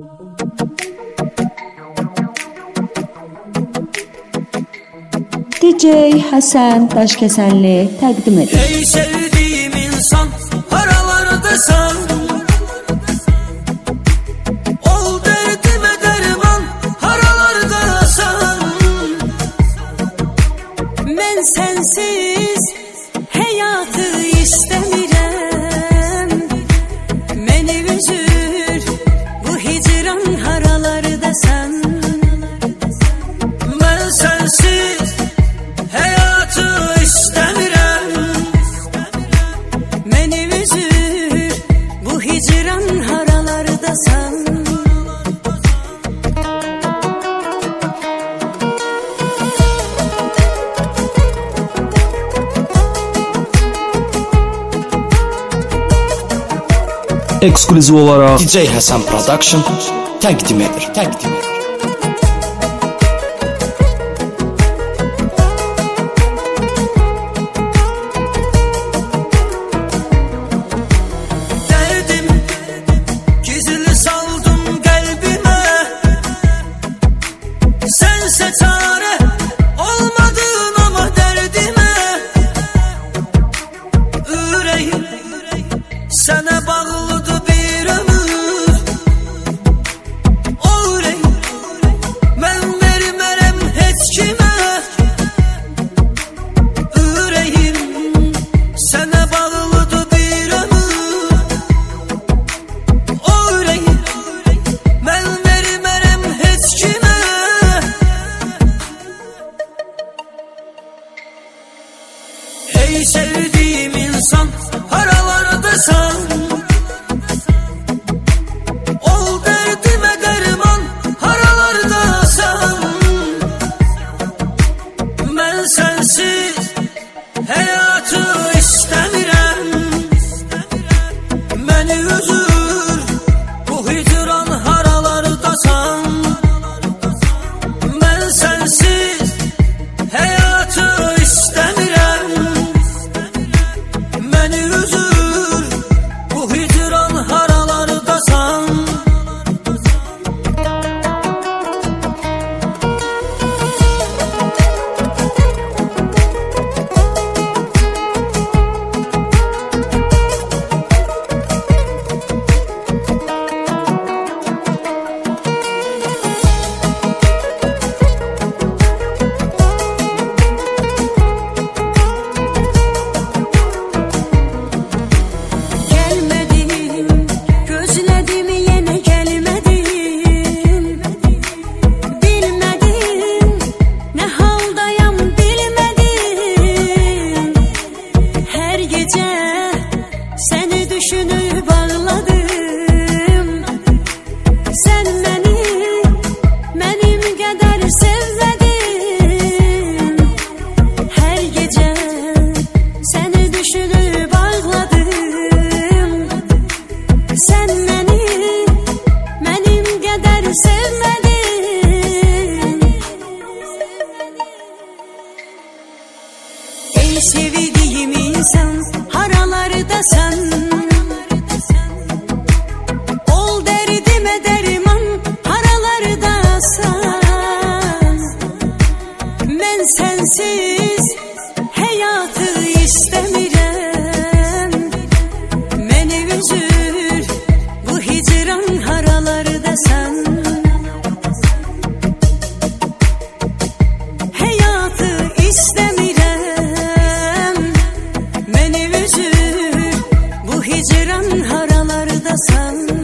DJ Hasan Daşkesenli təqdim edir. Ey sevdiğim insan, haralardasan, ol derdime derman, haralardasan. Ben sensiz hayatı istemirem, beni üzür bu hicran haralardasan. Ben sensiz hayatı istemirem, beni üzür bu hicran haralardasan. Ekskluziv olaraq DJ Hasan Production təqdim edir. derdim gizli saldım kalbime. Sense çare olmadın ama derdime. Yüreğim sana bağlıdır bir ömür. O yüreğim ben vermərəm heç kimə. Yüreğim sana bağlıdır bir ömür. O yüreğim ben vermərəm heç kimə. Ey sevdiğim insan, haralardasan, ol derdime derman, haralardasan. Ben sensiz hayatı istemirem, beni üzür bu hicran haralardasan. Ben sensiz hayatı istemirem, beni üzür bu hicran haralardasan. Gelmedin, gözledim yine gelmedin. Bilmedin, ne haldayam bilmedin. Her gece seni düşünüp ağladım. Sen beni, benim kadar sevmedin. Her gece seni düşünüp ağladım. Sen beni, benim kadar sevmedin. Ey sevdiğim insan, haralardasan, ol derdime derman, haralardasan. Ben sensiz hayatı istemirem, beni üzür bu hicran haralardasan. Hayatı istemirem, beni üzür bu hicran haralardasan.